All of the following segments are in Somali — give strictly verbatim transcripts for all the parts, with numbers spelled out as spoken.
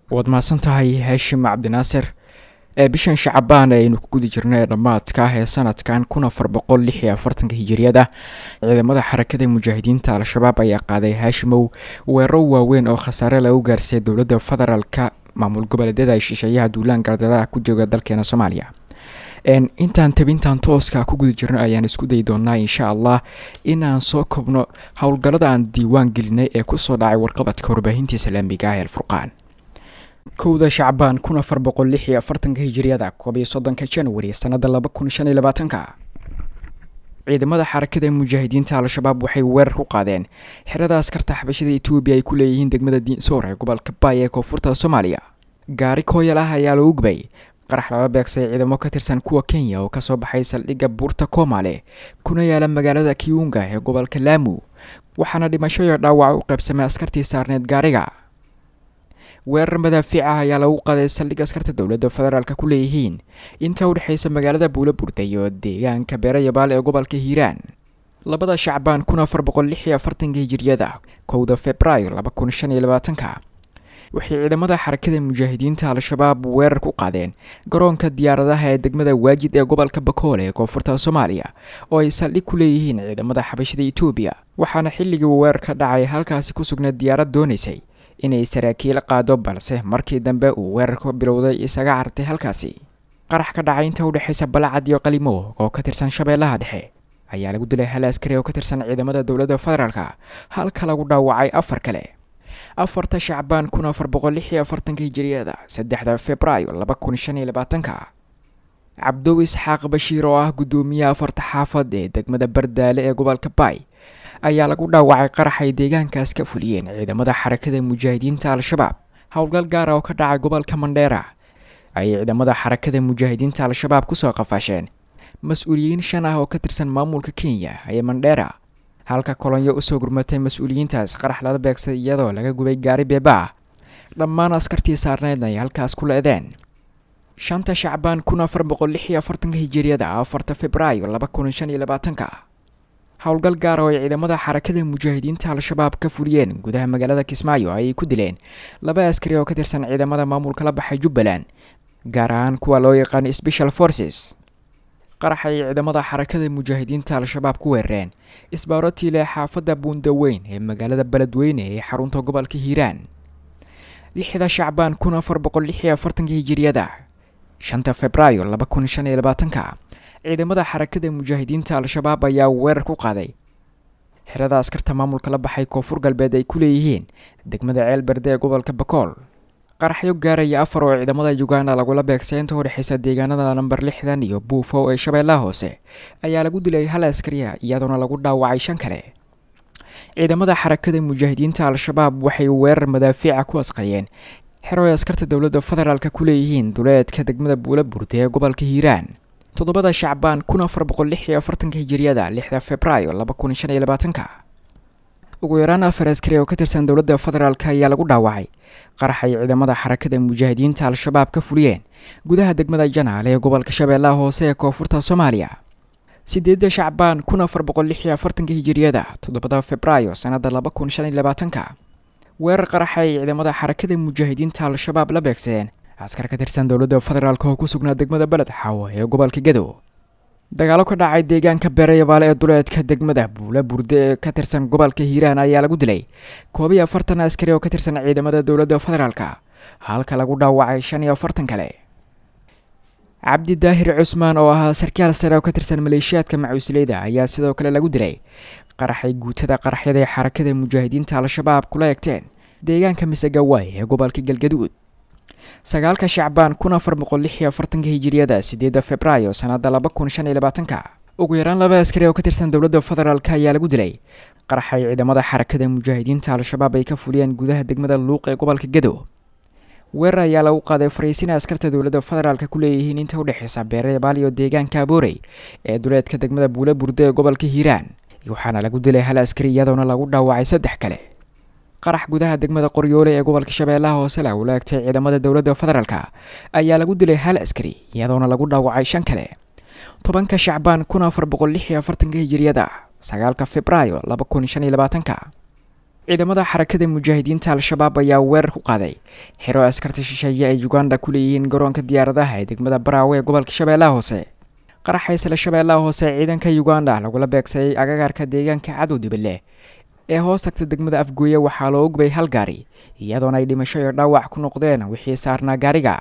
waad mahadsan tahay Haashim Cabdinaasir. ee bishan Shacbaan aynu ku guda jirnay dhamaadka ah ee sanadkan kun afar boqol lix iyo afartan hijriyada ciidamada xarakada mujaahidiinta Al-Shabaab ayaa qaaday Haashimow weeraro waaweyn oo khasaare lagu gaarsiiyay dowladda federaalka maamul goboleedyada ay shisheeyaha duulaan gardaraha ku jooga dalkeena Soomaaliya. een intaan tabintan tooska ku guda jirnay ayaan isku day doonaa insha Allah inaan soo kobno hawlgallada aan diiwaan gelinay ee ku soo dhacay warqabadka warbaahinta Islaamiga ah ee Furqaan. kowda Shacbaan kun afar boqol lix iyo afartan hijriyada koob iyo soddonka January sanada laba kun shan iyo labaatan ciidamada xarakada mujaahidiinta Al-Shabaab waxay weerar ku qaadeen xirada askarta xabashida Itoobiya ay ku leeyihiin degmada Diinsoor ee gobolka Bay ee koonfurta Soomaaliya. gaari kooyal ah ayaa lagu gubay qarax laba beegsay ciidamo ka tirsan kuwa Kenya oo ka soo baxay saldhigga Buurta Koomale kuna yaala magaalada Kiunga ee gobolka Lamu, waxaana dhimasho iyo dhaawac u qaybsamay askartii saarneed gaariga. weerar madaafiic ah ayaa lagu qaaday saldhigga askarta dowladda federaalka ku leeyihiin inta u dhaxaysa magaalada Buulaburda iyo deegaanka Beerayabaal ee gobolka Hiiraan. labada Shacbaan kun afar boqol lix iyo afartan hijriyada kowda Febraayo laba kun shan iyo labaatan waxay ciidamada xarakada mujaahidiinta Al-Shabaab weerar ku qaadeen garoonka diyaaradaha ee degmada Waajid ee gobolka Bakool ee koonfurta Soomaaliya oo ay saldhig ku leeyihiin ciidamada xabashida Itoobiya, waxaana xilligii weerarka dhacay halkaasi ku sugnaa diyaarad doonaysay inay saraakiil qaado balse markii dambe uu weerarku bilowday isaga cartay halkaasi. qarax ka dhacay inta u dhaxaysa Balcad iyo Qalimo oo ka tirsan Shabeellaha Dhexe ayaa lagu dilay hal askari oo ka tirsan ciidamada dowladda federaalka, halka lagu dhaawacay afar kale. afarta Shacbaan kun afar boqol lix iyo afartan hijriyada saddexda Febraayo laba kun shan iyo labaatan Cabdo Isxaaq Bashiir oo ah gudoomiyaha afarta xaafad ee degmada Bardaale ee gobolka Bay ayaa lagu dhaawacay qarax ay deegaankaas ka fuliyeen ciidamada xarakada mujaahidiinta Al-Shabaab. howlgal gaar ah oo ka dhacay gobolka Mandheera ay ciidamada xarakada mujaahidiinta Al-Shabaab ku soo qafaasheen mas'uuliyiin shan ah oo ka tirsan maamulka Kenya ee Mandheera, halka kolonyo u soo gurmatay mas'uuliyiintaas qarax la beegsay iyadoo laga gubay gaari beeba. dhammaan askartii saarneed ay halkaas ku leedeen. shanta Shacbaan kun afar boqol lix iyo afartan hijriyada afarta Febraayo laba kun shan iyo labaatan howlgal gaar ah oo ciidamada xarakada mujaahidiinta Al-Shabaab ka fuliyeen gudaha magaalada Kismaayo ay ku dileen laba askari oo ka tirsan ciidamada maamulka la baxay Jubbaland, gaar ahaan kuwa loo yaqaan Special Forces. qarax ay ciidamada xarakada mujaahidiinta Al-Shabaab ku weerareen isbaarotii leh xaafadda Buundaweyn ee magaalada Beledweyne ee xarunta gobolka Hiiraan. lixda Shacbaan kun afar boqol lix iyo afartan hijriyada shanta Febraayo laba kun shan iyo labaatan ciidamada xarakada mujaahidiinta Al-Shabaab ayaa weerar ku qaaday xirada askarta maamulka la baxay Koonfur Galbeed ay ku leeyihiin degmada Ceelberde ee gobolka Bakool. qaraxyo gaaraya afar oo ciidamada Uganda lagula beegsay inta u dhaxaysa deegaanada number lixdan iyo Buufo ee Shabeellaha Hoose ayaa lagu dilay hal askari iyadoo lagu dhaawacay shan kale. ciidamada xarakada mujaahidiinta Al-Shabaab waxay weerar madaafiic ku asqayeen xero ay askarta dowladda federaalka ku leeyihiin duleedka degmada Buulaburda ee gobolka Hiiraan. toddobada Shacbaan kun afar boqol lix iyo afartan hijriyada lixda Febraayo laba kun shan iyo labaatan ugu yaraan afar askari oo ka tirsan dowladda federaalka ayaa lagu dhaawacay qarax ay ciidamada xarakada mujaahidiinta Al-Shabaab ka fuliyeen gudaha degmada Janaale ee gobolka Shabeellaha Hoose ee koonfurta Soomaaliya. sideedda Shacbaan kun afar boqol lix iyo afartan hijriyada toddobada Febraayo sanada laba kun shan iyo labaatan weerar qarax ay ciidamada xarakada mujaahidiinta Al-Shabaab la beegsadeen askar ka tirsan dowladda federaalka oo ku sugnaa degmada Balad Xaawo ee gobolka Gedo. dagaalo ka dhacay deegaanka Beerayabaal ee duleedka degmada Buulaburda ee ka tirsan gobolka Hiiraan ayaa lagu dilay koob iyo afartan askari oo ka tirsan ciidamada dowladda federaalka, halka lagu dhaawacay shan iyo afartan kale. Cabdi Daahir Cusmaan oo ahaa sarkaal sare oo ka tirsan maleeshiyaadka macuusleyda ayaa sidoo kale lagu dilay qaraxay guutada qaraxyada ee xarakada mujaahidiinta Al-Shabaab kula eegteen deegaanka Misagawaay ee gobolka Galgaduud. sagaalka Shacbaan kun afar boqol lix iyo afartan hijriyada sideedda Febraayo sanada laba kun shan iyo labaatan ugu yaraan laba askari oo ka tirsan dowladda federaalka ayaa lagu dilay qaraxay ciidamada xarakada mujaahidiinta Al-Shabaab ay ka fuliyeen gudaha degmada Luuq ee gobolka Gedo. weerar ayaa lagu qaaday fariisiin askarta dowladda federaalka ku leeyihiin inta u dhaxaysa Beerayabaal iyo deegaanka Aboorey ee duleedka degmada Buulaburda ee gobolka Hiiraan, waxaana lagu dilay hal askari iyadoo lagu dhaawacay saddex kale. qarax gudaha degmada Qoryoole ee gobolka Shabeellaha Hoose la walaagtay ciidamada dowladda federaalka ayaa lagu dilay hal askari iyadoo lagu dhaawacay shan kale. tobanka Shacbaan kun afar boqol lix iyo afartan hijriyada sagaalka Febraayo laba kun shan iyo labaatan ciidamada xarakada mujaahidiinta al-shabaab ayaa weerar ku qaaday xero askarta shisheeye ay Uganda ku leeyihiin garoonka diyaaradaha ee degmada Baraawe ee gobolka Shabeellaha Hoose. qaraxaysa Shabeellaha Hoose ciidanka Uganda lagula beegsay agagaarka deegaanka Cadow Dibile ee hoos tagta degmada Afgooye waxaa loo gubay hal gaari iyadoona ay dhimasho iyo dhaawac ku noqdeen wixii saarnaa gaariga.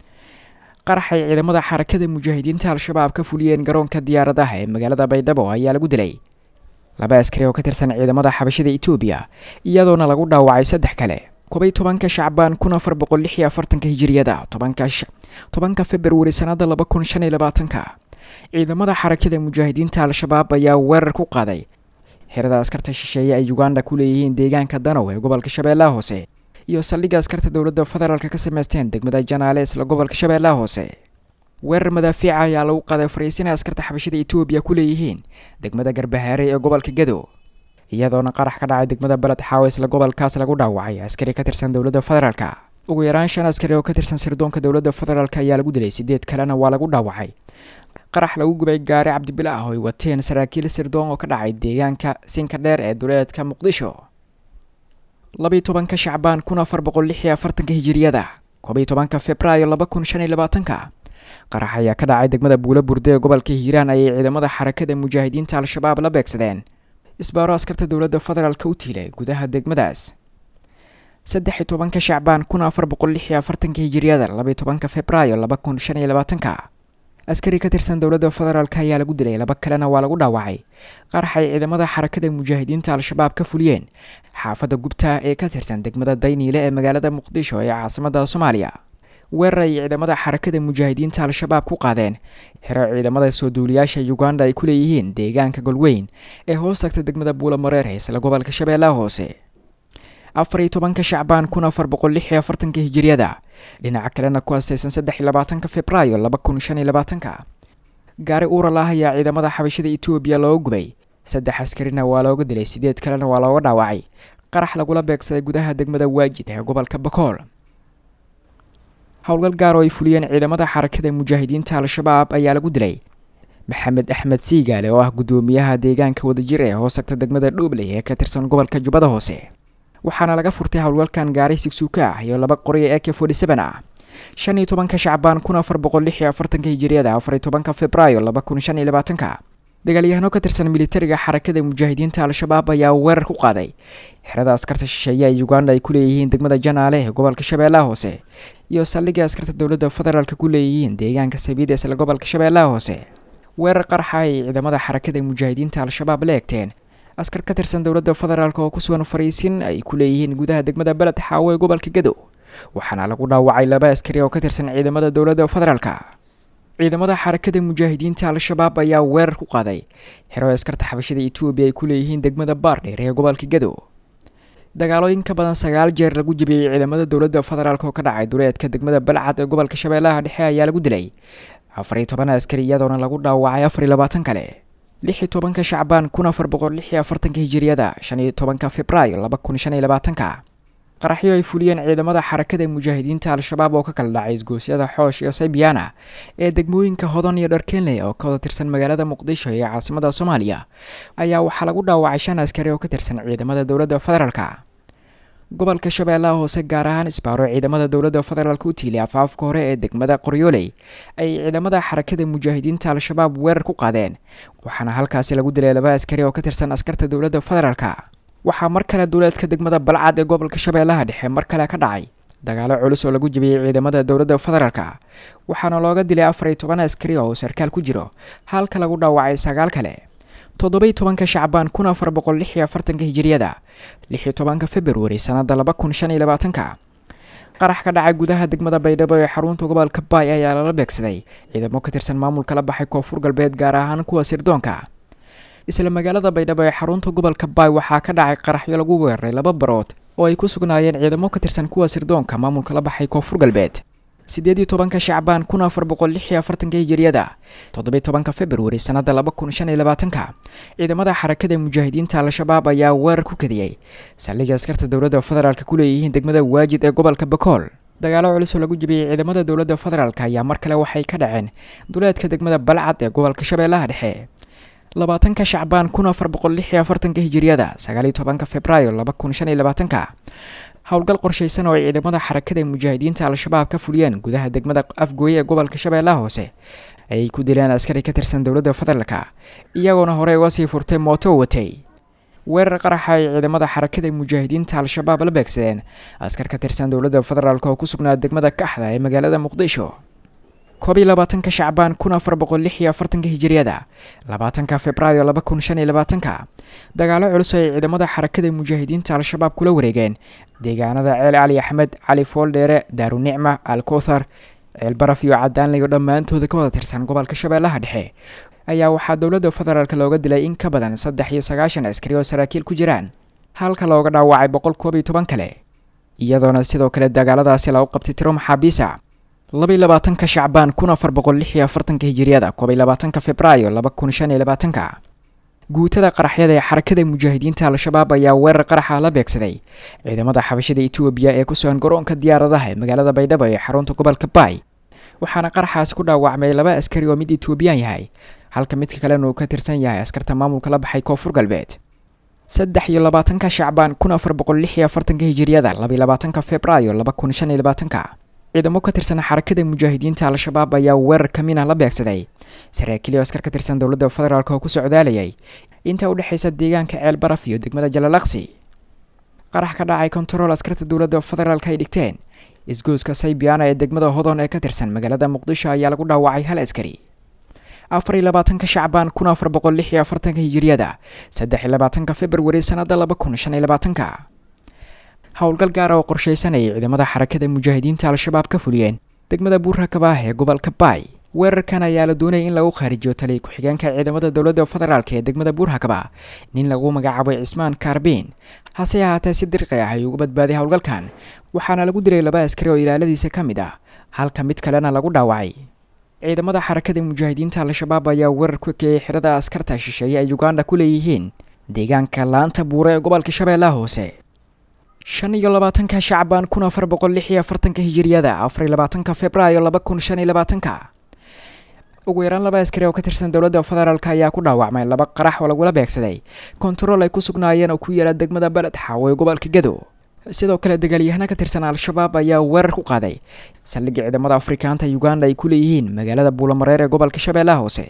qaraxay ciidamada xarakada mujaahidiinta al-shabaab ka fuliyeen garoonka diyaaradaha ee magaalada Baydhabo ayaa lagu dilay laba askari oo ka tirsan ciidamada xabashida Itoobiya iyadoona lagu dhaawacay saddex kale. kow iyo tobanka Shacbaan kun afar boqol lix iyo afartanka hijriyada tobanka February sanada laba kun shan iyo labaatanka ciidamada xarakada mujaahidiinta al-shabaab ayaa weerar ku qaaday xerada askarta shisheeye ay Uganda ku leeyihiin deegaanka Danow ee gobolka Shabeellaha Hoose iyo saldhigga askarta dowladda federaalka ka sameysteen degmada Janaale ee gobolka Shabeellaha Hoose. weerar madaafiic ayaa lagu qaaday fariisin askarta xabashida Itoobiya ku leeyihiin degmada Garbahaare ee gobolka Gedo iyadoona qarax ka dhacay degmada Balad Xaawo ee gobolkaas lagu dhaawacay askari ka tirsan dowladda federaalka. ugu yaraan shan askari oo ka tirsan sirdoonka dowladda federaalka ayaa lagu dilay sideed kalena waa lagu dhaawacay qarax lagu gubay gaari Cabdibilah oo ay wateen saraakiil sirdoon oo ka dhacay deegaanka Sinka Dheer ee duleedka Muqdisho. laba iyo tobanka Shacbaan kun afar boqol lix iyo afartanka hijriyada kow iyo tobanka Febraayo laba kun shan iyo labaatanka qarax ayaa ka dhacay degmada Buula Burde ee gobolka Hiiraan ay ciidamada xarakada mujaahidiinta al-shabaab la beegsadeen isbaaro askarta dowladda federaalka u tiilay gudaha degmadaas. saddex iyo tobanka Shacbaan kun afar boqol lix iyo afartanka hijriyada laba iyo tobanka Febraayo laba kun shan iyo labaatanka askari ka tirsan dowladda federaalka ayaa lagu dilay laba kalena waa lagu dhaawacay qarax ay ciidamada xarakada mujaahidiinta al-shabaab ka fuliyeen xaafada Gubta ee ka tirsan degmada Dayniile ee magaalada Muqdisho ee caasimadda Soomaaliya. weerar ay ciidamada xarakada mujaahidiinta al-shabaab ku qaadeen xero ciidamada soo duuliyaasha Uganda ay ku leeyihiin deegaanka Golweyn ee hoos tagta degmada Buula Mareer ee gobolka Shabeellaha Hoose. afar iyo tobanka Shacbaan kun afar boqol lix iyo afartanka hijriyada dhinaca kalena ku aasaysan saddex iyo labaatanka Febraayo laba kun shan iyo labaatanka gaari uur ah ayaa ciidamada xabashida Itoobiya loo gubay saddex askarina waa looga dilay sideed kalena waa looga dhaawacay qarax lagula beegsaday gudaha degmada Waajid ee gobolka Bakool. howlgal gaar oo ay fuliyeen ciidamada xarakada mujaahidiinta al-shabaab ayaa lagu dilay Maxamed Axmed Siigaale oo ah gudoomiyaha deegaanka wadajir ee hoos tagta degmada Dhuubley ee ka tirsan gobolka Jubbada Hoose. waxaana laga furtay howlgalkan gaari sigsuuka ah iyo laba qori ee A K afartan iyo shan ah. shan iyo tobanka Shacbaan kun afar boqol lix iyo afartanka hijriyada afar iyo tobanka Febraayo laba kun shan iyo labaatanka dagaalyahano ka tirsan militariga xarakada mujaahidiinta al-shabaab ayaa weerar ku qaaday xerada askarta shisheeye ay Uganda ay ku leeyihiin degmada Janaale ee gobolka Shabeellaha Hoose iyo saldhigga askarta dowladda federaalka ku leeyihiin deegaanka Sabiid ee gobolka Shabeellaha Hoose. weerar qarxa ay ciidamada xarakada mujaahidiinta al-shabaab leegteen askar ka tirsan dowladda federaalka oo ku sugan fariisin ay ku leeyihiin gudaha degmada Balad Xaawo ee gobolka Gedo waxaana lagu dhaawacay laba askari oo ka tirsan ciidamada dowladda federaalka. ciidamada xarakada mujaahidiinta al-shabaab ayaa weerar ku qaaday xero askarta xabashida Itoobiya ay ku leeyihiin degmada Baardheer ee gobolka Gedo. dagaalooyin ka badan sagaal jeer lagu jabiyay ciidamada dowladda federaalka oo ka dhacay duleedka degmada Balcad ee gobolka Shabeellaha Dhexe ayaa lagu dilay afar iyo toban askari iyadoona lagu dhaawacay afar iyo labaatan kale. lix iyo tobanka Shacbaan kun afar boqol lix iyo afartanka hijriyada shan iyo tobanka Febraayo laba kun shan iyo labaatanka qaraxyo ay fuliyeen ciidamada xarakada mujaahidiinta al-shabaab oo ka kala dhacay isgoosyada Xoosh iyo Saybiyaana ee degmooyinka Hodan iyo Dharkeenley oo ka tirsan magaalada Muqdisho ee caasimadda Soomaaliya ayaa waxaa lagu dhaawacay shan askari oo ka tirsan ciidamada dowladda federaalka. gobolka Shabeellaha Hoose gaar ahaan isbaaro ciidamada dowladda federaalka u tiilay afaafka hore ee degmada Qoryooley ay ciidamada xarakada mujaahidiinta al-shabaab weerar ku qaadeen waxaana halkaasi lagu dilay laba askari oo ka tirsan askarta dowladda federaalka. waxaa mar kale duleedka degmada Balcad ee gobolka Shabeellaha Dhexe mar kale ka dhacay dagaalo culus oo lagu jabiyay ciidamada dowladda federaalka waxaana looga dilay afar iyo toban askari oo sarkaal ku jiro halka lagu dhaawacay sagaal kale. toddoba iyo tobanka Shacbaan kun afar boqol lix iyo afartanka hijriyada lix iyo tobanka February sanada laba kun shan iyo labaatanka qarax ka dhacay gudaha degmada Baydhabo ee xarunta gobolka Baay ayaa lala beegsaday ciidamo ka tirsan maamulka la baxay Koonfur Galbeed gaar ahaan kuwa sirdoonka. isla magaalada Baydhabo ee xarunta gobolka Baay waxaa ka dhacay qaraxyo lagu weeraray laba barood oo ay ku sugnaayeen ciidamo ka tirsan kuwa sirdoonka maamulka la baxay Koonfur Galbeed. sideed iyo tobanka Shacbaan kun afar boqol lix iyo afartanka hijriyada toddoba iyo tobanka February sanada laba kun shan iyo labaatanka ciidamada xarakada mujaahidiinta al-shabaab ayaa weerar ku kadiyay saldhigga askarta dowladda federaalka ku leeyihiin degmada Waajid ee gobolka Bakool. dagaalo culus oo lagu jabiyay ciidamada dowladda federaalka ayaa mar kale waxay ka dhaceen duleedka degmada Balcad ee gobolka Shabeellaha Dhexe. labaatanka shacbaan kun afar boqol lix iyo afartanka hijiriyada sagaal iyo tobanka febraayo laba kun shan iyo labaatanka howlgal qorshaysan oo ay ciidamada xarakada mujaahidiinta al-shabaab ka fuliyeen gudaha degmada afgooye ee gobolka shabeellaha hoose ayay ku dileen askari ka tirsan dowladda federaalka iyagoona horey uga sii furtay mooto watay weerar qaraxa ay ciidamada xarakada mujaahidiinta al-shabaab la beegsadeen askar ka tirsan dowladda federaalka oo ku sugnaa degmada kaxda ee magaalada muqdisho koob iyo labaatanka shacbaan kun afar boqol lix iyo afartanka hijiriyada labaatanka febraayo laba kun shan iyo labaatanka dagaalo culus ay ciidamada xarakada mujaahidiinta al-shabaab kula wareegeen deegaanada ceel cali axmed cali fooldheere daarunicma alkowthar ceel baraf iyo cadaanlayo dhammaantooda ka wada tirsan gobolka shabeellaha dhexe ayaa waxaa dowladda federaalka looga dilay in ka badan saddex iyo sagaashan askari oo saraakiil ku jiraan halka looga dhaawacay boqol koob iyo toban kale iyadoona sidoo kale dagaaladaasi lagu qabtay tiro maxaabiisa laba iyo labaatanka shacbaan kun afar boqol lix iyo afartanka hijiriyada koob iyo labaatanka febraayo laba kun shan iyo labaatanka guutada qaraxyada ee xarakada mujaahidiinta al-shabaab ayaa weerar qaraxa la beegsaday ciidamada xabashada etoobiya ee ku sugan garoonka diyaaradaha ee magaalada baydhabo ee xarunta gobolka baay waxaana qaraxaasi ku dhaawacmay laba askari oo mid etoobiyaan yahay halka midka kalena uu ka tirsan yahay askarta maamulka la baxay koonfur galbeed saddex iyo labaatanka shacbaan kun afar boqol lix iyo afartanka hijiriyada laba iyo labaatanka febraayo laba kun shan iyo labaatanka ciidamo ka tirsan xarakada mujaahidiinta al-shabaab ayaa weerar kamina la beegsaday saraakiil askar ka tirsan dowladda federaalka oo ku socdaalayay inta u dhexeysa deegaanka ceel baraf iyo degmada jalalaqsi qarax ka dhacay kontarool askarta dowladda federaalka ay dhigteen isgooska saybiana ee degmada hodon ee ka tirsan magaalada muqdisho ayaa lagu dhaawacay hal askari afar iyo labaatanka shacbaan kun afar boqol lix iyo afartanka hijiriyada saddex iyo labaatanka februari sanada laba kun shan iyo labaatanka howlgal gaara oo qorshaysanayay ciidamada xarakada mujaahidiinta al-shabaab ka fuliyeen degmada buurhakaba ee gobolka baay weerarkan ayaa la doonayay in lagu kharijiyo taliya ku-xigeenka ciidamada dowladda federaalka ee degmada buurhakaba nin lagu magacaabay cismaan kaarbiin hase ahaatee si dirqi ah ay uga badbaaday howlgalkan waxaana lagu dilay laba askari oo ilaaladiisa ka mid ah halka mid kalena lagu dhaawacay ciidamada xarakada mujaahidiinta al-shabaab ayaa weerar ku ekeeyay xirada askarta shisheeye ay uganda ku leeyihiin deegaanka laanta buure ee gobolka shabeellaha hoose shan iyo labaatanka shacbaan kun afar boqol lix iyo afartanka hijiriyada afar iyo labaatanka febraayo laba kun shan iyo labaatanka ugu yaraan laba askari oo ka tirsan dowladda federaalka ayaa ku dhaawacmay laba qarax oo lagula beegsaday kontarool ay ku sugnaayeen oo ku yaala degmada baled xaawo ee gobolka gedo sidoo kale dagaalyahana ka tirsan al-shabaab ayaa weerar ku qaaday saldhigga ciidamada afrikaanta uganda ay ku leeyihiin magaalada buulamareer ee gobolka shabeellaha hoose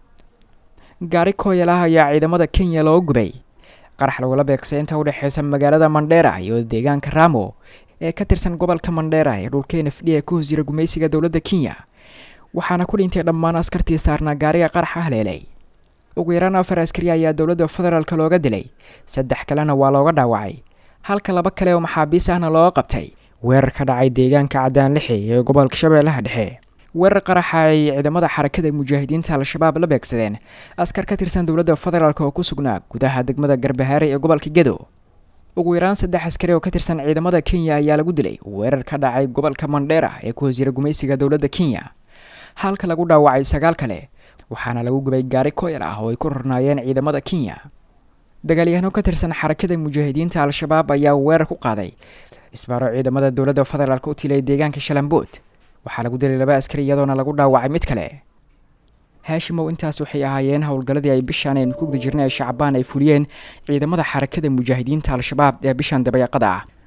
gaari kooyalaah ayaa ciidamada kenya loo gubay qarax lagula beegsay inta u dhexeysa magaalada mandheera iyo deegaanka ramo ee ka tirsan gobolka mandheera ee dhulka n f d ee ku hoos jira gumaysiga dowladda kenya waxaana ku dhintay dhammaan askartii saarnaa gaariga qaraxa haleelay ugu yaraan afar askari ayaa dowladda federaalka looga dilay saddex kalena waa looga dhaawacay halka laba kale oo maxaabiis ahna looga qabtay weerar ka dhacay deegaanka cadaanlixi ee gobolka shabeellaha dhexe weerar qaraxa ay ciidamada xarakada mujaahidiinta al-shabaab la beegsadeen askar ka tirsan dowladda federaalka oo ku sugnaa gudaha degmada garbahaare ee gobolka gedo ugu yaraan saddex askari oo ka tirsan ciidamada kenya ayaa lagu dilay weerar ka dhacay gobolka mandheera ee ku hoos jira gumaysiga dowladda kenya halka lagu dhaawacay sagaal kale waxaana lagu gubay gaari kooyal ah oo ay ku rarnaayeen ciidamada kenya dagaalyahano ka tirsan xarakada mujaahidiinta al-shabaab ayaa weerar ku qaaday isbaaro ciidamada dowladda federaalka u tilay deegaanka shalambood waxaa lagu dilay laba askari iyadoona lagu dhaawacay mid kale haashimow intaas waxay ahaayeen howlgalladii ay bishaan aynu ku guda jirnay ee shacbaan ay fuliyeen ciidamada xarakada mujaahidiinta al-shabaab ee bishan dabayaaqada ah